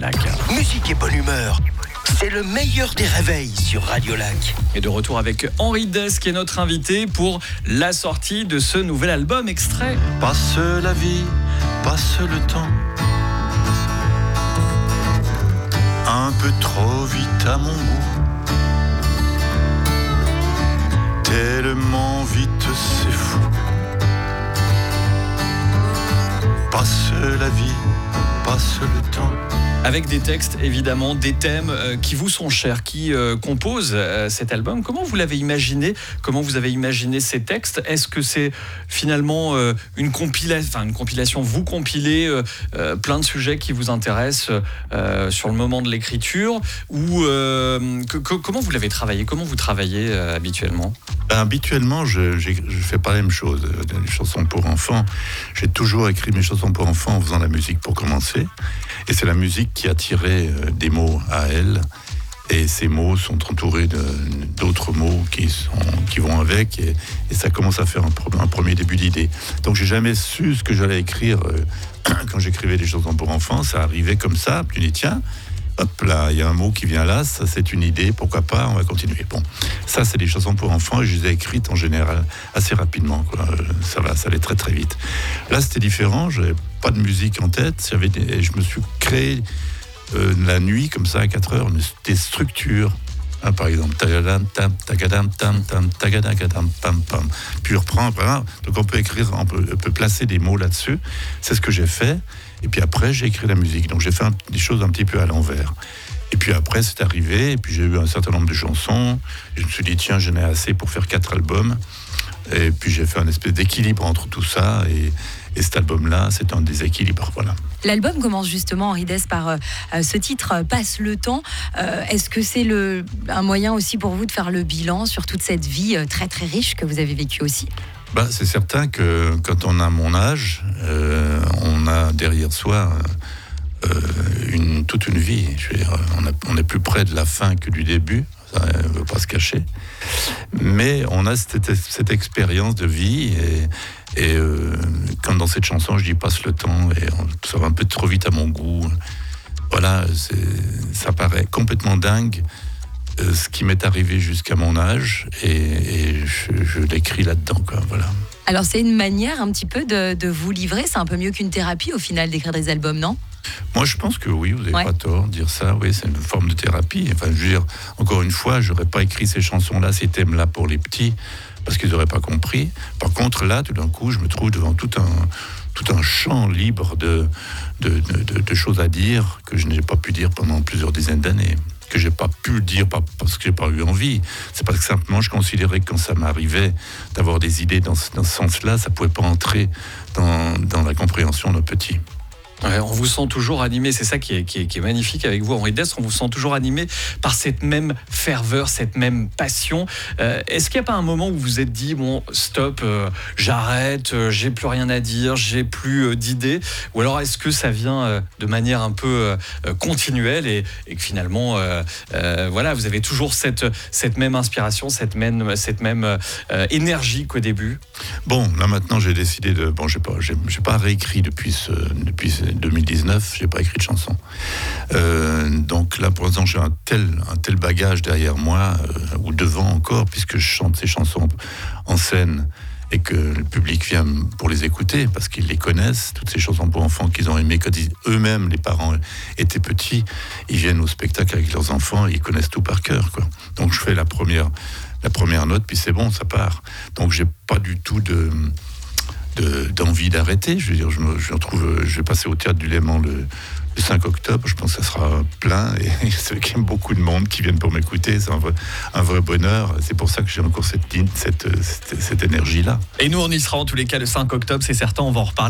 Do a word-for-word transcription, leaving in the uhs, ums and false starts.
Lac. Musique et bonne humeur, c'est le meilleur des réveils sur Radio Lac. Et de retour avec Henri Dess qui est notre invité pour la sortie de ce nouvel album extrait. Passe la vie, passe le temps, un peu trop vite à mon goût, tellement vite c'est fou. Passe la vie, passe le temps. Avec des textes, évidemment, des thèmes euh, qui vous sont chers, qui euh, composent euh, cet album. Comment vous l'avez imaginé ? Comment vous avez imaginé ces textes ? Est-ce que c'est finalement euh, une, compila- enfin, une compilation, vous compilez euh, euh, plein de sujets qui vous intéressent euh, sur le moment de l'écriture ? Ou euh, que, que, comment vous l'avez travaillé ? Comment vous travaillez euh, habituellement ? Habituellement, je ne fais pas la même chose. Les chansons pour enfants, j'ai toujours écrit mes chansons pour enfants en faisant la musique pour commencer. Et c'est la musique qui a tiré des mots à elle. Et ces mots sont entourés de, d'autres mots qui, sont, qui vont avec. Et, et ça commence à faire un, un premier début d'idée. Donc, j'ai jamais su ce que j'allais écrire euh, quand j'écrivais des chansons pour enfants. Ça arrivait comme ça. Tu dis, tiens, hop là, il y a un mot qui vient là. Ça, c'est une idée. Pourquoi pas ? On va continuer. Bon, ça, c'est des chansons pour enfants. Et je les ai écrites en général assez rapidement, quoi. Ça va, ça allait très, très vite. Là, c'était différent. Je n'avais pas de musique en tête. J'avais des, je me suis créé euh, la nuit, comme ça, à quatre heures, des structures. Ah, par exemple, tagadam, tam, tagadam, tam, tam, tagadam, pam, pam. Puis on reprend, voilà. Donc on peut écrire, on peut, on peut placer des mots là-dessus. C'est ce que j'ai fait. Et puis après, j'ai écrit la musique. Donc j'ai fait un, des choses un petit peu à l'envers. Et puis après, c'est arrivé. Et puis j'ai eu un certain nombre de chansons. Et je me suis dit, tiens, j'en ai assez pour faire quatre albums. Et puis j'ai fait un espèce d'équilibre entre tout ça. Et, et cet album-là, c'est un déséquilibre. Voilà. L'album commence justement, Henri Dess, par euh, ce titre euh, « Passe le temps ». Euh, est-ce que c'est le, un moyen aussi pour vous de faire le bilan sur toute cette vie euh, très très riche que vous avez vécue aussi ? Bah, c'est certain que quand on a mon âge, euh, on a derrière soi euh, une, toute une vie. Je veux dire, on, a, on est plus près de la fin que du début, ça ne veut pas se cacher. Mais on a cette, cette expérience de vie et, et euh, comme dans cette chanson, je dis passe le temps et on, ça va un peu trop vite à mon goût. Voilà, c'est, ça paraît complètement dingue. Euh, ce qui m'est arrivé jusqu'à mon âge et, et je, je l'écris là-dedans, quoi, voilà. Alors c'est une manière un petit peu de, de vous livrer, c'est un peu mieux qu'une thérapie au final d'écrire des albums, non ? Moi je pense que oui, vous n'avez ouais. pas tort de dire ça, oui, c'est une forme de thérapie. Enfin, je veux dire, encore une fois, je n'aurais pas écrit ces chansons-là, ces thèmes-là pour les petits, parce qu'ils n'auraient pas compris. Par contre là, tout d'un coup, je me trouve devant tout un, tout un champ libre de, de, de, de, de choses à dire que je n'ai pas pu dire pendant plusieurs dizaines d'années. Que j'ai pas pu le dire pas parce que j'ai pas eu envie, c'est parce que simplement je considérais que quand ça m'arrivait d'avoir des idées dans ce, dans ce sens-là, ça pouvait pas entrer dans, dans la compréhension d'un petit. Ouais, on vous sent toujours animé, c'est ça qui est, qui est, qui est magnifique avec vous, Henri Dess, on vous sent toujours animé par cette même ferveur, cette même passion. Euh, est-ce qu'il n'y a pas un moment où vous vous êtes dit, bon, stop, euh, j'arrête, euh, j'ai plus rien à dire, j'ai plus euh, d'idées, ou alors est-ce que ça vient euh, de manière un peu euh, continuelle et, et que finalement, euh, euh, voilà, vous avez toujours cette, cette même inspiration, cette même, cette même euh, énergie qu'au début ? Bon, là maintenant j'ai décidé de, bon, j'ai pas, j'ai, j'ai pas réécrit depuis ce, depuis ce deux mille dix-neuf, j'ai pas écrit de chanson. Euh, donc là, pour l'instant, j'ai un tel, un tel bagage derrière moi, euh, ou devant encore, puisque je chante ces chansons en scène et que le public vient pour les écouter, parce qu'ils les connaissent, toutes ces chansons pour enfants qu'ils ont aimées quand ils, eux-mêmes, les parents, étaient petits, ils viennent au spectacle avec leurs enfants et ils connaissent tout par cœur, quoi. Donc je fais la première, la première note, puis c'est bon, ça part. Donc j'ai pas du tout de... De, d'envie d'arrêter. Je veux dire, je me, je me retrouve, je vais passer au Théâtre du Léman le, le cinq octobre. Je pense que ça sera plein et c'est qu'il y a beaucoup de monde qui viennent pour m'écouter. C'est un vrai, un vrai bonheur. C'est pour ça que j'ai encore cette, cette, cette, cette énergie-là. Et nous, on y sera en tous les cas le cinq octobre, c'est certain. On va en reparler.